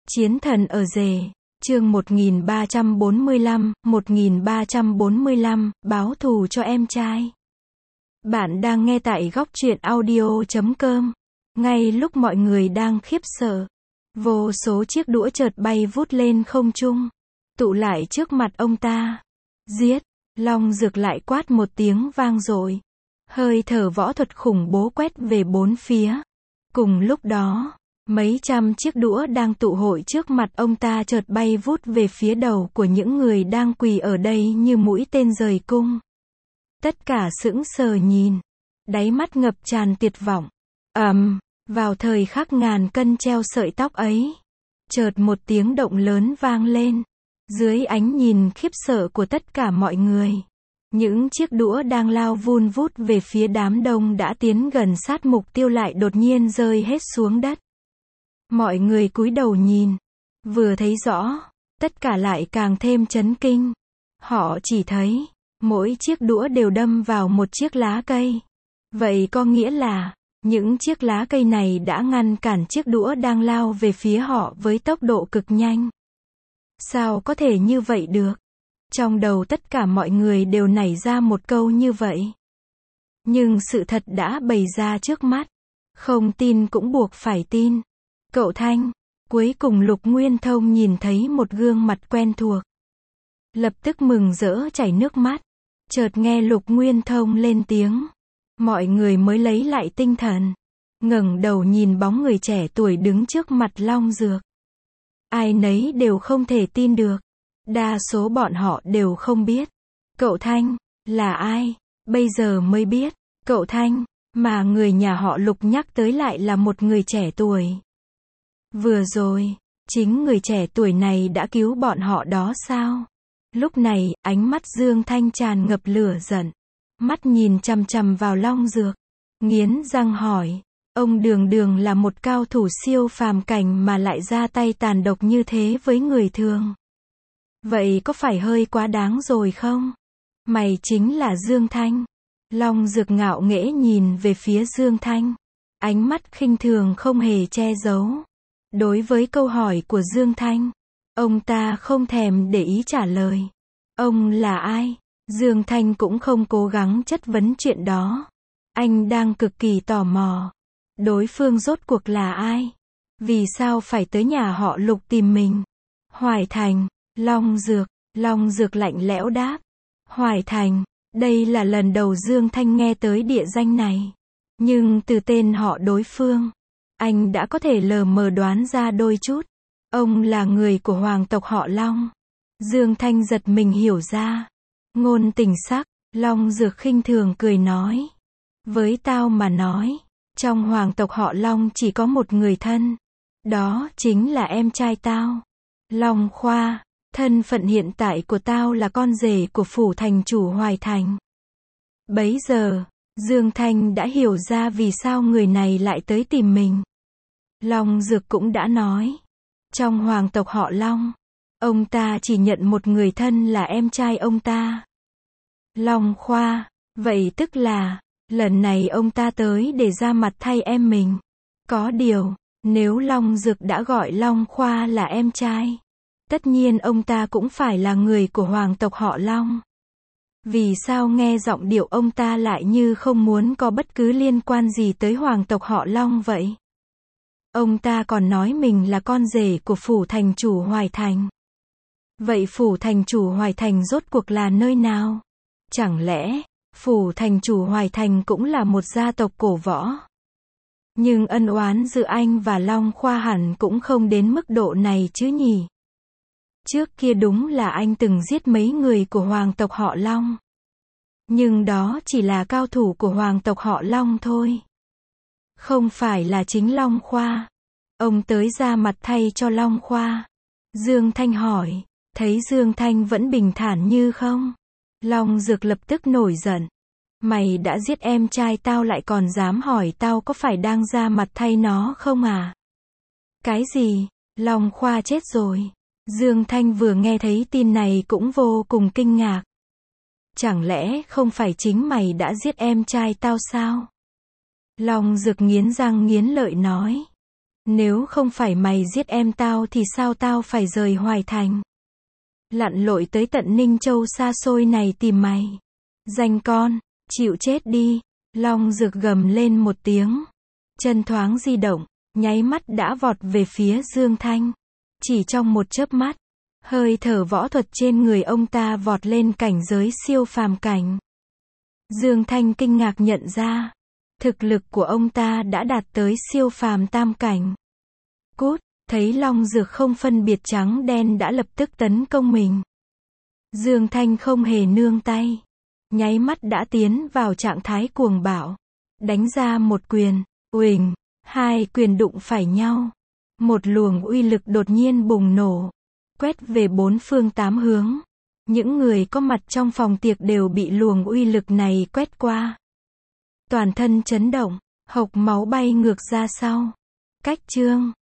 Chiến thần ở rể, chương 1345, báo thù cho em trai. Bạn đang nghe tại góc truyện audio.com. Ngay lúc mọi người đang khiếp sợ, vô số chiếc đũa chợt bay vút lên không trung, tụ lại trước mặt ông ta. Giết! Long Dược lại quát một tiếng vang dội. Hơi thở võ thuật khủng bố quét về bốn phía. Cùng lúc đó, mấy trăm chiếc đũa đang tụ hội trước mặt ông ta chợt bay vút về phía đầu của những người đang quỳ ở đây như mũi tên rời cung. Tất cả sững sờ nhìn, đáy mắt ngập tràn tuyệt vọng. Vào thời khắc ngàn cân treo sợi tóc ấy, chợt một tiếng động lớn vang lên. Dưới ánh nhìn khiếp sợ của tất cả mọi người, những chiếc đũa đang lao vun vút về phía đám đông đã tiến gần sát mục tiêu lại đột nhiên rơi hết xuống đất. Mọi người cúi đầu nhìn, vừa thấy rõ, tất cả lại càng thêm chấn kinh. Họ chỉ thấy, mỗi chiếc đũa đều đâm vào một chiếc lá cây. Vậy có nghĩa là, những chiếc lá cây này đã ngăn cản chiếc đũa đang lao về phía họ với tốc độ cực nhanh. Sao có thể như vậy được? Trong đầu tất cả mọi người đều nảy ra một câu như vậy. Nhưng sự thật đã bày ra trước mắt. Không tin cũng buộc phải tin. Cậu Thanh, cuối cùng Lục Nguyên Thông nhìn thấy một gương mặt quen thuộc. Lập tức mừng rỡ chảy nước mắt. Chợt nghe Lục Nguyên Thông lên tiếng. Mọi người mới lấy lại tinh thần. Ngẩng đầu nhìn bóng người trẻ tuổi đứng trước mặt Long Dược. Ai nấy đều không thể tin được. Đa số bọn họ đều không biết. Cậu Thanh, là ai? Bây giờ mới biết. Cậu Thanh, mà người nhà họ Lục nhắc tới lại là một người trẻ tuổi. Vừa rồi, chính người trẻ tuổi này đã cứu bọn họ đó sao? Lúc này, ánh mắt Dương Thanh tràn ngập lửa giận. Mắt nhìn chằm chằm vào Long Dược. Nghiến răng hỏi. Ông đường đường là một cao thủ siêu phàm cảnh mà lại ra tay tàn độc như thế với người thường. Vậy có phải hơi quá đáng rồi không? Mày chính là Dương Thanh. Long Dược ngạo nghễ nhìn về phía Dương Thanh. Ánh mắt khinh thường không hề che giấu. Đối với câu hỏi của Dương Thanh, ông ta không thèm để ý trả lời. Ông là ai? Dương Thanh cũng không cố gắng chất vấn chuyện đó. Anh đang cực kỳ tò mò. Đối phương rốt cuộc là ai? Vì sao phải tới nhà họ Lục tìm mình? Hoài Thành, Long Dược lạnh lẽo đáp. Hoài Thành, đây là lần đầu Dương Thanh nghe tới địa danh này. Nhưng từ tên họ đối phương, anh đã có thể lờ mờ đoán ra đôi chút. Ông là người của hoàng tộc họ Long. Dương Thanh giật mình hiểu ra. Ngôn tình sắc, Long Dược khinh thường cười nói. Với tao mà nói, trong hoàng tộc họ Long chỉ có một người thân. Đó chính là em trai tao. Long Khoa, thân phận hiện tại của tao là con rể của phủ thành chủ Hoài Thành. Bấy giờ, Dương Thanh đã hiểu ra vì sao người này lại tới tìm mình. Long Dược cũng đã nói. Trong hoàng tộc họ Long, ông ta chỉ nhận một người thân là em trai ông ta. Long Khoa, vậy tức là, lần này ông ta tới để ra mặt thay em mình. Có điều, nếu Long Dược đã gọi Long Khoa là em trai, tất nhiên ông ta cũng phải là người của hoàng tộc họ Long. Vì sao nghe giọng điệu ông ta lại như không muốn có bất cứ liên quan gì tới hoàng tộc họ Long vậy? Ông ta còn nói mình là con rể của phủ thành chủ Hoài Thành. Vậy phủ thành chủ Hoài Thành rốt cuộc là nơi nào? Chẳng lẽ, phủ thành chủ Hoài Thành cũng là một gia tộc cổ võ? Nhưng ân oán giữa anh và Long Khoa hẳn cũng không đến mức độ này chứ nhỉ? Trước kia đúng là anh từng giết mấy người của hoàng tộc họ Long. Nhưng đó chỉ là cao thủ của hoàng tộc họ Long thôi. Không phải là chính Long Khoa. Ông tới ra mặt thay cho Long Khoa. Dương Thanh hỏi. Thấy Dương Thanh vẫn bình thản như không? Long Dược lập tức nổi giận. Mày đã giết em trai tao lại còn dám hỏi tao có phải đang ra mặt thay nó không à? Cái gì? Long Khoa chết rồi. Dương Thanh vừa nghe thấy tin này cũng vô cùng kinh ngạc. Chẳng lẽ không phải chính mày đã giết em trai tao sao? Long Dược nghiến răng nghiến lợi nói. Nếu không phải mày giết em tao thì sao tao phải rời Hoài Thành? Lặn lội tới tận Ninh Châu xa xôi này tìm mày. Danh con, chịu chết đi. Long Dược gầm lên một tiếng. Chân thoáng di động, nháy mắt đã vọt về phía Dương Thanh. Chỉ trong một chớp mắt, hơi thở võ thuật trên người ông ta vọt lên cảnh giới siêu phàm cảnh. Dương Thanh kinh ngạc nhận ra, thực lực của ông ta đã đạt tới siêu phàm tam cảnh. Cút, thấy Long Dược không phân biệt trắng đen đã lập tức tấn công mình. Dương Thanh không hề nương tay, nháy mắt đã tiến vào trạng thái cuồng bạo, đánh ra một quyền, uỳnh, hai quyền đụng phải nhau. Một luồng uy lực đột nhiên bùng nổ, quét về bốn phương tám hướng. Những người có mặt trong phòng tiệc đều bị luồng uy lực này quét qua. Toàn thân chấn động, hộc máu bay ngược ra sau. Cách chương